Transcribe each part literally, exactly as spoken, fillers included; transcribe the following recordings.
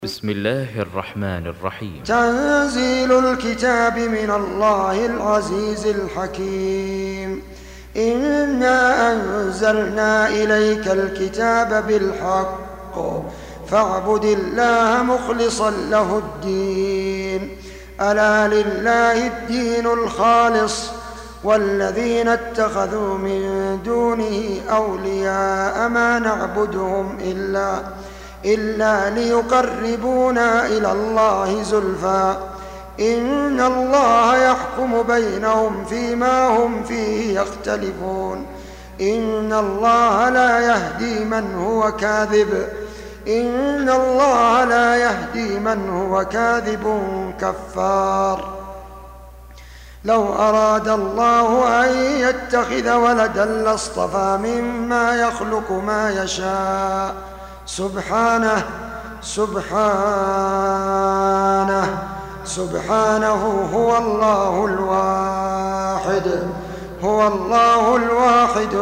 بسم الله الرحمن الرحيم. تنزيل الكتاب من الله العزيز الحكيم. إنا أنزلنا إليك الكتاب بالحق فاعبد الله مخلصا له الدين. ألا لله الدين الخالص والذين اتخذوا من دونه أولياء ما نعبدهم إلا إلا ليقربونا إلى الله زلفى إن الله يحكم بينهم فيما هم فيه يختلفون. إن الله لا يهدي من هو كاذب إن الله لا يهدي من هو كاذب كفار. لو أراد الله أن يتخذ ولدا لاصطفى مما يخلق ما يشاء سبحانه سبحانه سبحانه هو الله الواحد هو الله الواحد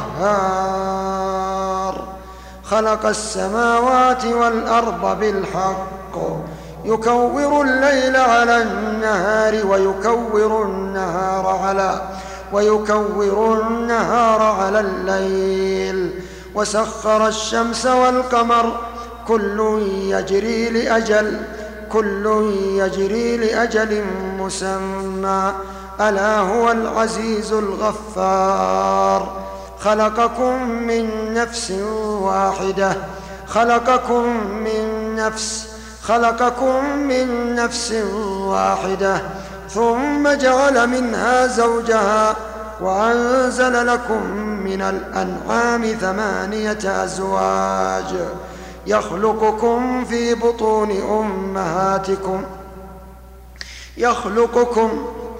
القهار. خلق السماوات والأرض بالحق يكور الليل على النهار ويكور النهار على ويكور النهار على الليل وسخر الشمس والقمر كل يجري لأجل كل يجري لأجل مسمى ألا هو العزيز الغفار. خلقكم من نفس واحدة خلقكم من نفس خلقكم من نفس واحدة ثم جعل منها زوجها وأنزل لكم من الأنعام ثمانية أزواج يخلقكم في بطون أمهاتكم يخلقكم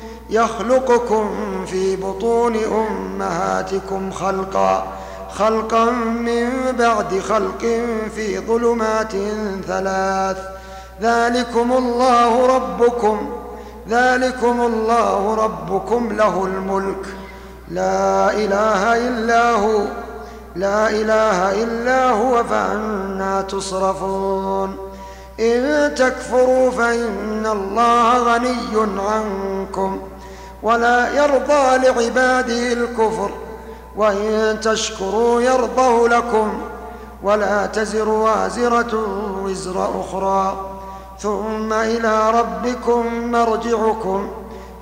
يخلقكم في بطون أمهاتكم خلقا خلقا من بعد خلق في ظلمات ثلاث ذلكم الله ربكم ذلكم الله ربكم له الملك لا إله إلا هو لا إله إلا هو فأنى تصرفون. إن تكفروا فإن الله غني عنكم ولا يرضى لعباده الكفر وإن تشكروا يرضه لكم ولا تزر وازرة وزر أخرى ثم إلى ربكم مرجعكم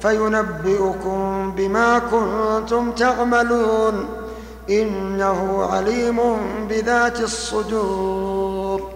فينبئكم بما كنتم تعملون إنه عليم بذات الصدور.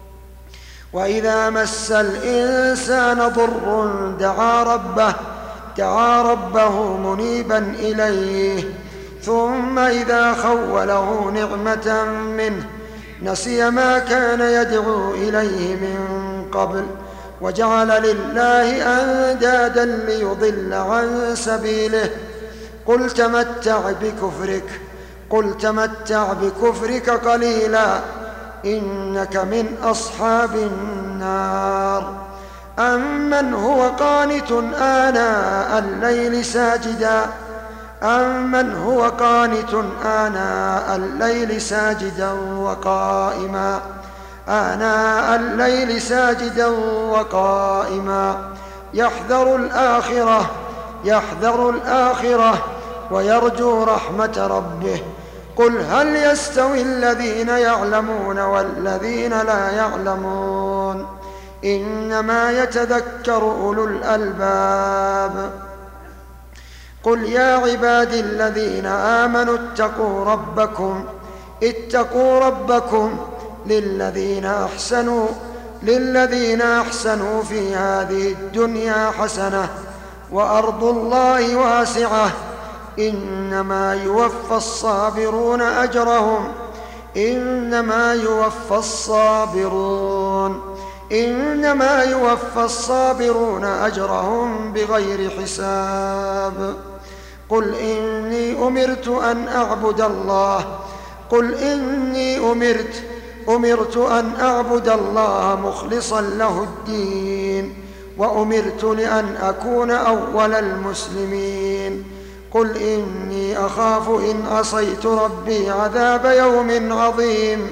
وإذا مس الإنسان ضر دعا ربه دعا ربه منيبا إليه ثم إذا خوله نعمة منه نسي ما كان يدعو إليه من قبل وجعل لله أندادا ليضل عن سبيله. قل تمتع بكفرك قل تمتع بكفرك قليلا إنك من أصحاب النار. أمن هو قانت آناء الليل ساجدا أمن هو قانت آناء الليل ساجدا وقائما آناء الليل ساجدا وقائما يحذر الآخرة يحذر الآخرة ويرجو رحمة ربه. قل هل يستوي الذين يعلمون والذين لا يعلمون إنما يتذكر أولو الألباب. قل يا عبادي الذين آمنوا اتقوا ربكم اتقوا ربكم للذين أحسنوا للذين أحسنوا في هذه الدنيا حسنة وأرض الله واسعة إنما يوفى الصابرون أجرهم إنما يوفى الصابرون إنما يوفى الصابرون أجرهم بغير حساب. قل إني أمرت أن أعبد الله قل إني أمرت أمرت أن أعبد الله مخلصا له الدين وأمرت لأن أكون أول المسلمين. قل إني أخاف إن عصيت ربي عذاب يوم عظيم.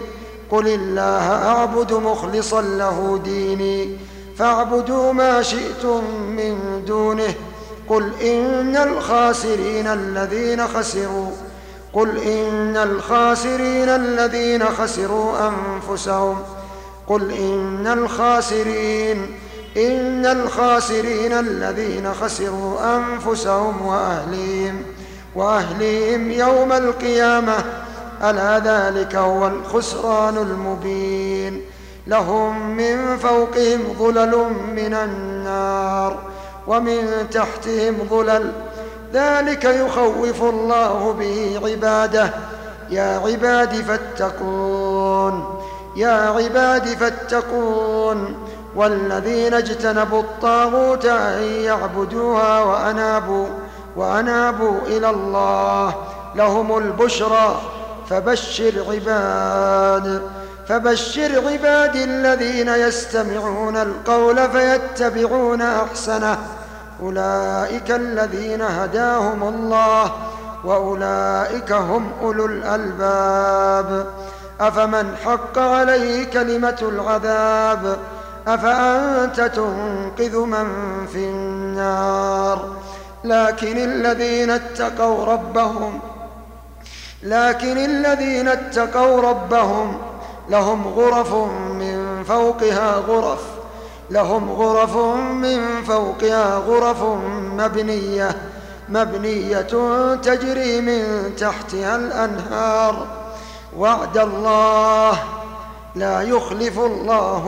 قل الله أعبد مخلصا له ديني فاعبدوا ما شئتم من دونه قل إن الخاسرين الذين خسروا قل إن الخاسرين الذين خسروا أنفسهم قل إن الخاسرين إن الخاسرين الذين خسروا أنفسهم وأهليهم وأهليهم يوم القيامة ألا ذلك هو الخسران المبين لهم من فوقهم ظلل من النار ومن تحتهم ظلل ذلك يخوف الله به عباده يا عباد فاتقون يا عباد فاتقون والذين اجتنبوا الطاغوت أن يعبدوها وأنابوا وأنابوا إلى الله لهم البشرى فبشر عباد فبشر عبادي الذين يستمعون القول فيتبعون أحسنه أولئك الذين هداهم الله وأولئك هم أولو الألباب أفمن حق عليه كلمة العذاب أفأنت تنقذ من في النار لكن الذين اتقوا ربهم لكن الذين اتقوا ربهم لهم غرف من فوقها غرف لهم غرف من فوقها غرف مبنية مبنية تجري من تحتها الأنهار وعد الله لا يخلف الله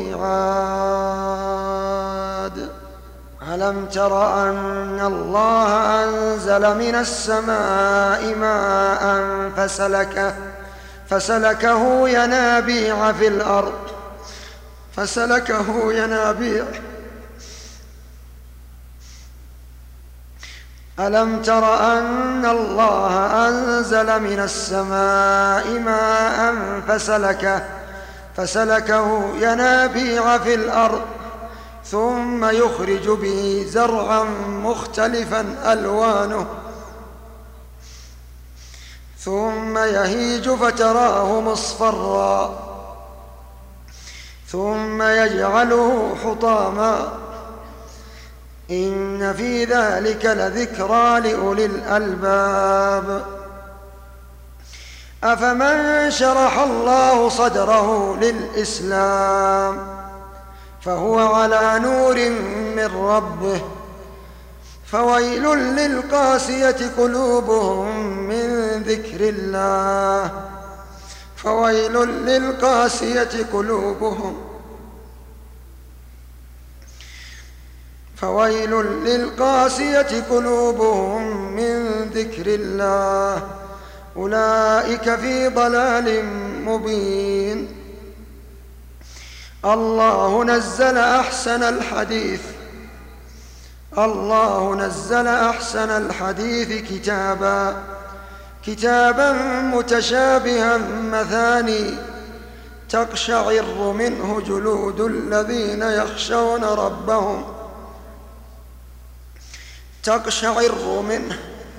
الميعاد ألم تر أن الله أنزل من السماء ماء فسلكه فسلكه ينابيع في الأرض فسلكه ينابيع ألم تر أن الله أنزل من السماء ماء فسلكه فسلكه ينابيع في الأرض ثم يخرج به زرعا مختلفا ألوانه ثم يهيج فتراه مصفرا ثم يجعله حطاما إن في ذلك لذكرى لأولي الألباب أفمن شرح الله صدره للإسلام فهو على نور من ربه فويل للقاسية قلوبهم من ذكر الله فويل للقاسية قلوبهم فويل للقاسية قلوبهم من ذكر الله أولئك في ضلال مبين الله نزل أحسن الحديث الله نزل أحسن الحديث كتابا كتابا متشابها مثاني تقشعر منه جلود الذين يخشون ربهم تقشعر منه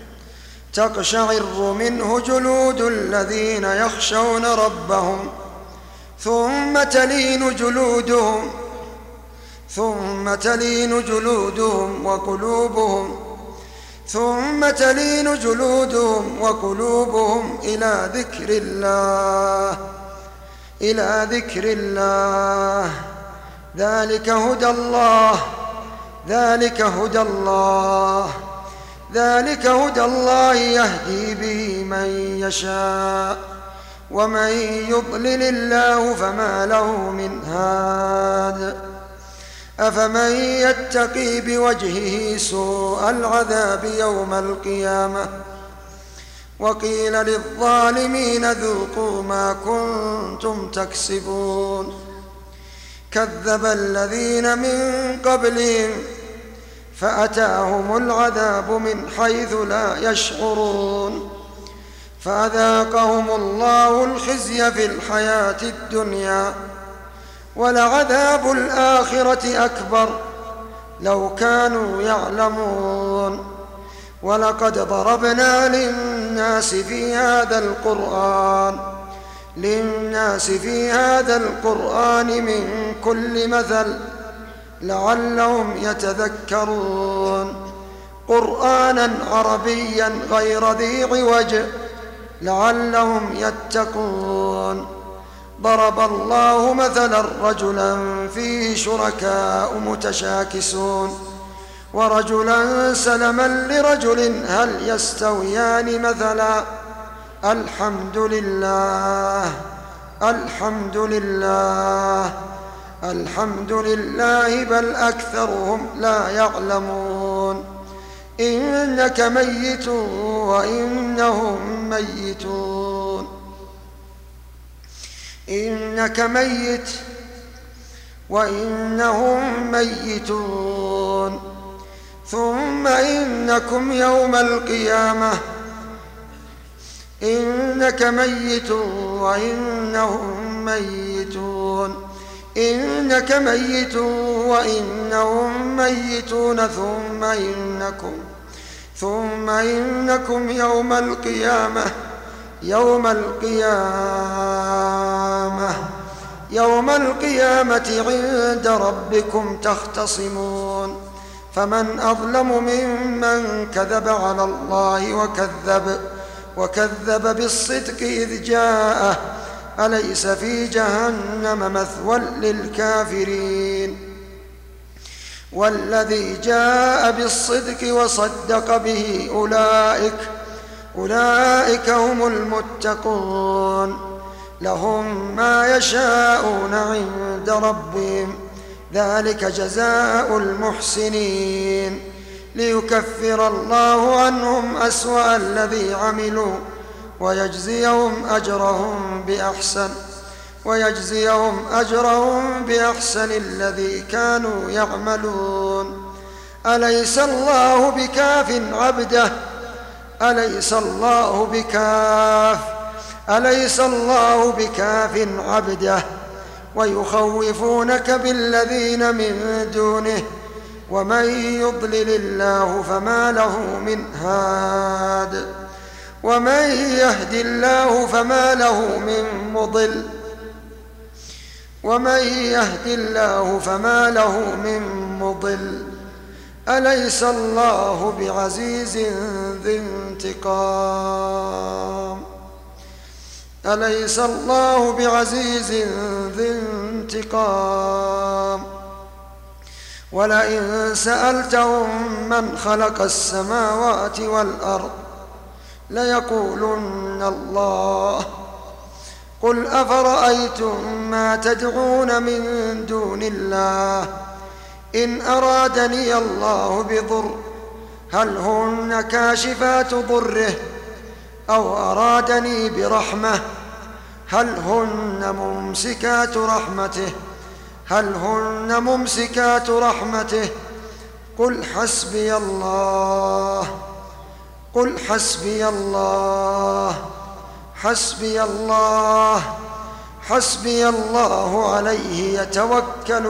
تقشعر منه جلود الذين يخشون ربهم ثم تلين جلودهم ثم تلين جلودهم وقلوبهم ثم تلين جلودهم وقلوبهم إلى ذكر الله إلى ذكر الله ذلك هدى الله ذلك هدى الله ذلك هدى الله يهدي به من يشاء ومن يضلل الله فما له من هاد أفمن يتقي بوجهه سوء العذاب يوم القيامة وقيل للظالمين ذوقوا ما كنتم تكسبون كذب الذين من قبلهم فأتاهم العذاب من حيث لا يشعرون فأذاقهم الله الخزي في الحياة الدنيا ولعذاب الآخرة أكبر لو كانوا يعلمون ولقد ضربنا للناس في هذا القرآن للناس في هذا القرآن من كل مثل لعلهم يتذكرون قرآنا عربيا غير ذي عوج لعلهم يتقون ضرب الله مثلا رجلا فيه شركاء متشاكسون ورجلا سلما لرجل هل يستويان مثلا الحمد لله الحمد لله الحمد لله بل أكثرهم لا يعلمون إنك ميت وإنهم ميتون إنك ميت وإنهم ميتون ثم إنكم يوم القيامة إنك ميت وإنهم ميتون إنك ميت وإنهم ميتون ثم إنكم ثم إنكم يوم القيامة يوم القيامة يوم القيامة عند ربكم تختصمون فمن أظلم ممن كذب على الله وكذب وكذب بالصدق إذ جاءه أليس في جهنم مثوى للكافرين والذي جاء بالصدق وصدق به أولئك أولئك هم المتقون لهم ما يشاءون عند ربهم ذلك جزاء المحسنين ليكفر الله عنهم أسوأ الذي عملوا ويجزيهم أجرهم بأحسن ويجزيهم أجرهم بأحسن الذي كانوا يعملون أليس الله بكاف عبده أليس الله بكاف أليس الله بكاف عبده ويخوفونك بالذين من دونه ومن يضلل الله فما له من هاد ومن يهد الله فما له من مضل ومن يهد الله فما له من مضل أليس الله بعزيز ذي انتقام أليس الله بعزيز ذي انتقام ولئن سألتهم من خلق السماوات والأرض ليقولن الله قل أفرأيتم ما تدعون من دون الله إن أرادني الله بضر هل هن كاشفات ضره أو أرادني برحمة هل هن ممسكات رحمته هل هن ممسكات رحمته قل حسبي الله قل حسبي الله حسبي الله حسبي الله عليه يتوكل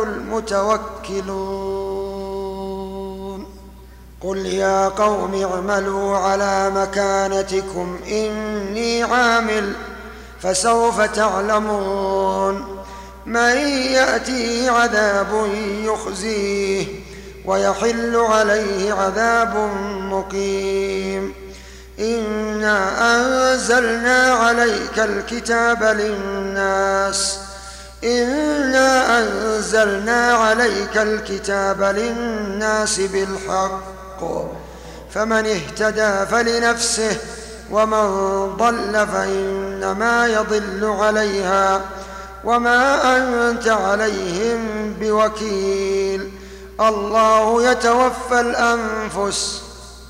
المتوكلون قل يا قوم اعملوا على مكانتكم إني عامل فسوف تعلمون من يأتيه عذاب يخزيه ويحل عليه عذاب مقيم إنا أنزلنا عليك الكتاب للناس إنا أنزلنا عليك الكتاب للناس بالحق فمن اهتدى فلنفسه ومن ضل فإنما يضل عليها وما أنت عليهم بوكيل الله يتوفى الأنفس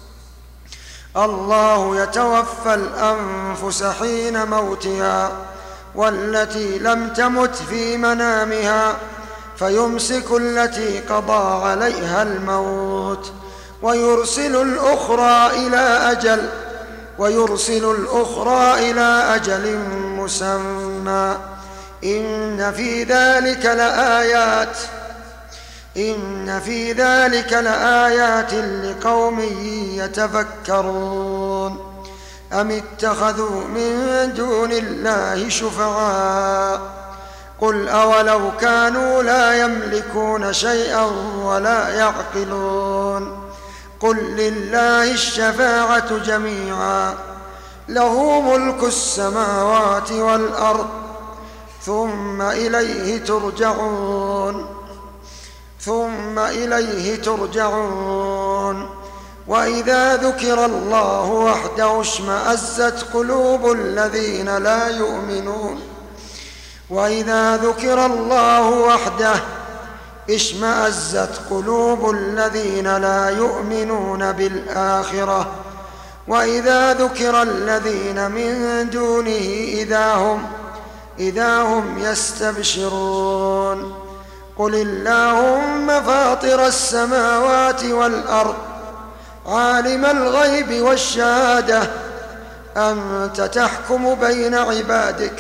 الله يتوفى الأنفس حين موتها والتي لم تمت في منامها فيمسك التي قضى عليها الموت ويرسل الأخرى إلى أجل ويرسل الأخرى إلى أجل مسمى إن في ذلك لآيات إن في ذلك لآيات لقوم يتفكرون أم اتخذوا من دون الله شفعاء قل أولو كانوا لا يملكون شيئا ولا يعقلون قل لله الشفاعة جميعا له ملك السماوات والأرض ثم إليه ترجعون ثم إليه ترجعون وإذا ذكر الله وحده اشمأزت قلوب الذين لا يؤمنون وإذا ذكر الله وحده اشمأزت قلوب الذين لا يؤمنون بالآخرة وإذا ذكر الذين من دونه إذا هم إذا هم يستبشرون قل اللهم فاطر السماوات والأرض عالم الغيب والشهادة أنت تحكم بين عبادك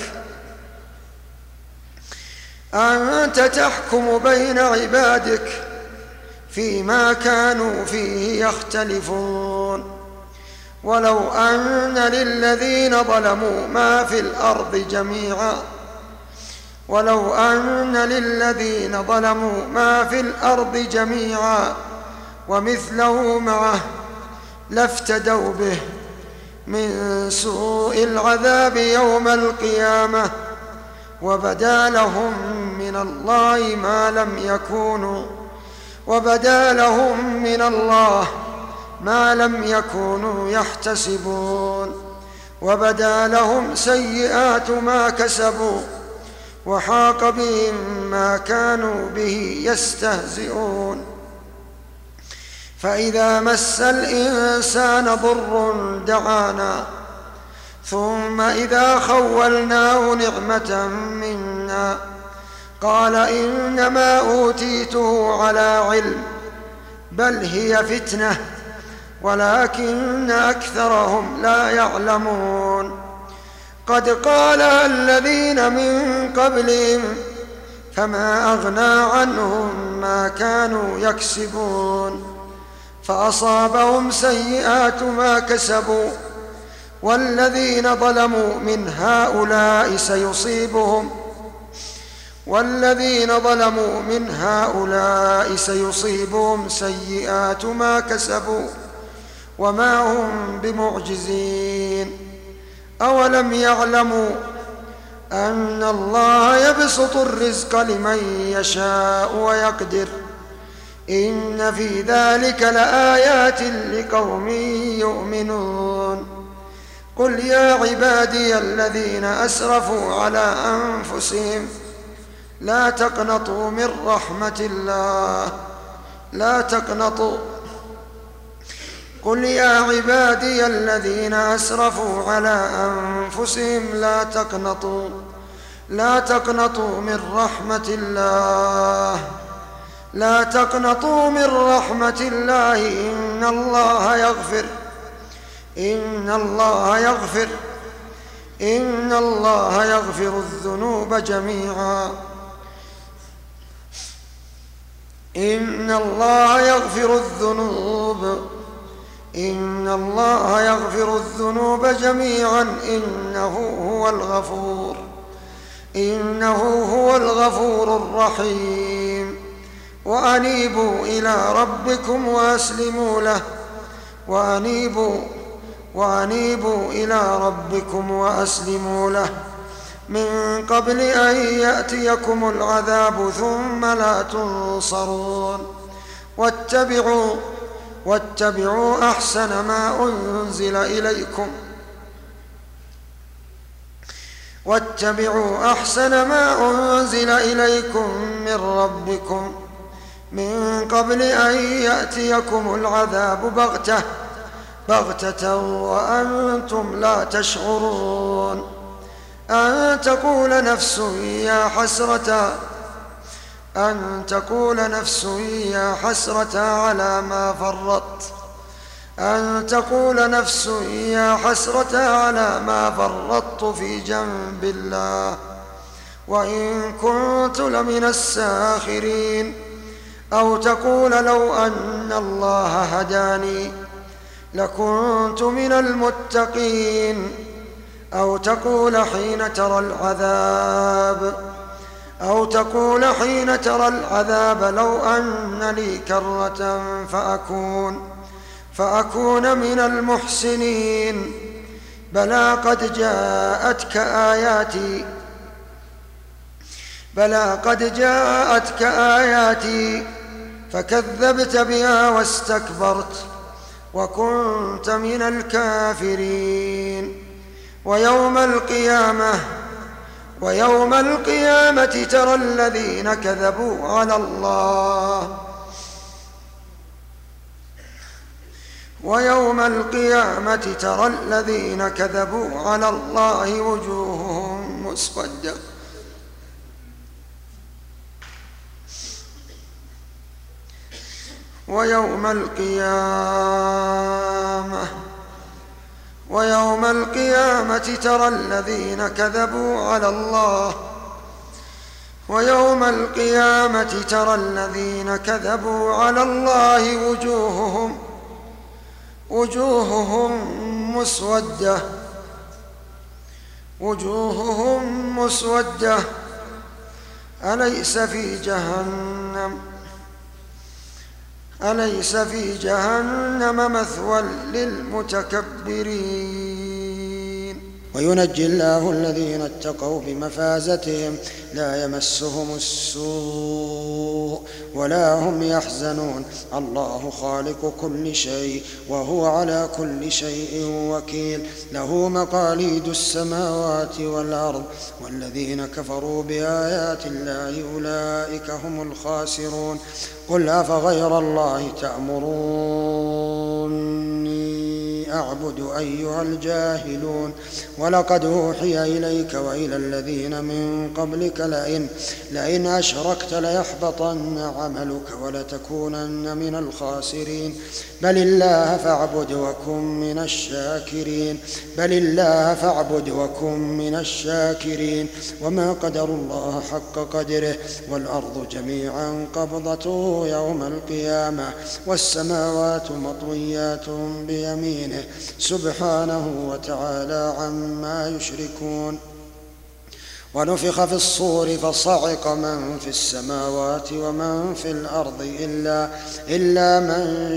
أنت تحكم بين عبادك فيما كانوا فيه يختلفون ولو أن للذين ظلموا ما في الأرض جميعا ولو أن للذين ظلموا ما في الأرض جميعا ومثله معه لافتدوا به من سوء العذاب يوم القيامة وبدا لهم من الله ما لم يكونوا وبدا لهم من الله ما لم يكونوا يحتسبون وبدا لهم سيئات ما كسبوا وحاق بهم ما كانوا به يستهزئون فإذا مس الإنسان ضر دعانا ثم إذا خولناه نعمة منا قال إنما أوتيته على علم بل هي فتنة ولكن أكثرهم لا يعلمون قد قال الذين من قبلهم فما أغنى عنهم ما كانوا يكسبون فأصابهم سيئات ما كسبوا والذين ظلموا من هؤلاء سيصيبهم والذين ظلموا من هؤلاء سيصيبهم سيئات ما كسبوا وما هم بمعجزين أولم يعلموا أن الله يبسط الرزق لمن يشاء ويقدر إن في ذلك لآيات لقوم يؤمنون قل يا عبادي الذين أسرفوا على أنفسهم لا تقنطوا من رحمة الله لا تقنطوا قل يا عبادي الذين أسرفوا على أنفسهم لا تقنطوا لا تقنطوا من رحمة الله لا تقنطوا من رحمة الله إن الله يغفر إن الله يغفر إن الله يغفر الذنوب جميعا إن الله يغفر الذنوب إن الله يغفر الذنوب جميعا إنه هو الغفور إنه هو الغفور الرحيم وأنيبوا إلى ربكم وأسلموا له وأنيبوا وأنيبوا إلى ربكم وأسلموا له من قبل أن يأتيكم العذاب ثم لا تنصرون واتبعوا واتبعوا أحسن ما أنزل إليكم واتبعوا أحسن ما أنزل إليكم من ربكم من قبل أن يأتيكم العذاب بغتة بغتة وأنتم لا تشعرون أن تقول نفس يا حسرة أن تقول نفس يا حسرة على ما فرطت أن تقول نفس يا حسرة على ما فرطت في جنب الله وإن كنت لمن الساخرين أو تقول لو أن الله هداني لكنت من المتقين. أو تقول حين ترى العذاب أو تقول حين ترى العذاب لو أن لي كرة فأكون فأكون من المحسنين. بلى قد جاءتك آياتي بلى قد جاءتك آياتي فكذبت بها واستكبرت وكنت من الكافرين. ويوم القيامة ويوم القيامة ترى الذين كذبوا على الله ويوم القيامة ترى الذين كذبوا على الله وجوههم مسودة ويوم القيامة ويوم القيامة ترى الذين كذبوا على الله ويوم القيامة ترى الذين كذبوا على الله وجوههم وجوههم مسودة وجوههم مسودة أليس في جهنم أليس في جهنم مثوى للمتكبرين. وينجي الله الذين اتقوا بمفازتهم لا يمسهم السوء ولا هم يحزنون. الله خالق كل شيء وهو على كل شيء وكيل. له مقاليد السماوات والأرض والذين كفروا بآيات الله أولئك هم الخاسرون. قل أفغير الله تأمروني أعبد أيها الجاهلون. ولقد أوحي إليك وإلى الذين من قبلك لئن, لئن أشركت ليحبطن عملك ولتكونن من الخاسرين. بل الله فاعبد وكن من الشاكرين بل الله فاعبد وكن من الشاكرين. وما قدر الله حق قدره والأرض جميعا قبضته يوم القيامة والسماوات مطويات بيمينه سبحانه وتعالى عما يشركون. ونفخ في الصور فصعق من في السماوات ومن في الأرض إلا, إلا من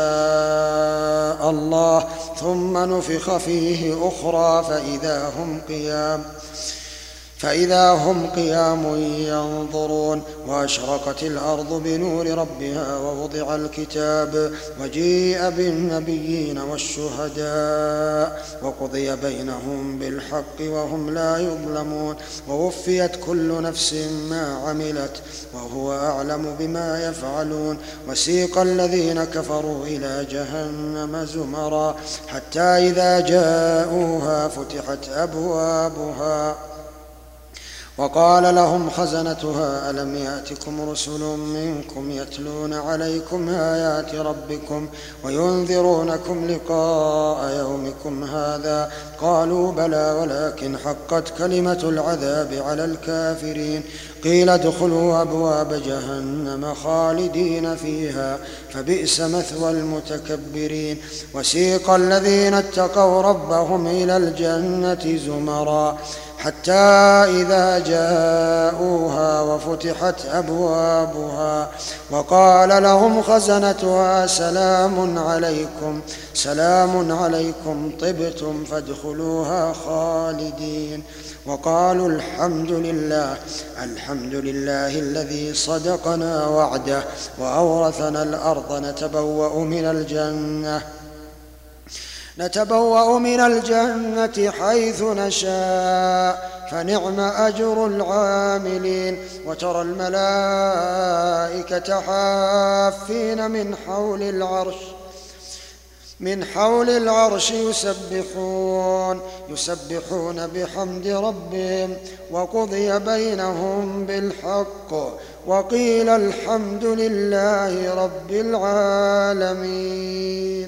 شاء الله ثم نفخ فيه أخرى فإذا هم قيام فإذا هم قيام ينظرون. وأشرقت الأرض بنور ربها ووضع الكتاب وجيء بالنبيين والشهداء وقضي بينهم بالحق وهم لا يظلمون. ووفيت كل نفس ما عملت وهو أعلم بما يفعلون. وسيق الذين كفروا إلى جهنم زمرا حتى إذا جاءوها فتحت أبوابها وقال لهم خزنتها ألم يأتكم رسل منكم يتلون عليكم آيات ربكم وينذرونكم لقاء يومكم هذا قالوا بلى ولكن حقت كلمة العذاب على الكافرين. قيل ادخلوا أبواب جهنم خالدين فيها فبئس مثوى المتكبرين. وسيق الذين اتقوا ربهم إلى الجنة زمرا حتى إذا جاءوها وفتحت أبوابها وقال لهم خزنتها سلام عليكم سلام عليكم طبتم فادخلوها خالدين. وقالوا الحمد لله الحمد لله الذي صدقنا وعده وأورثنا الأرض نتبوأ من الجنة نتبوأ من الجنة حيث نشاء فنعم أجر العاملين. وترى الملائكة حافين من حول العرش من حول العرش يسبحون يسبحون بحمد ربهم وقضي بينهم بالحق وقيل الحمد لله رب العالمين.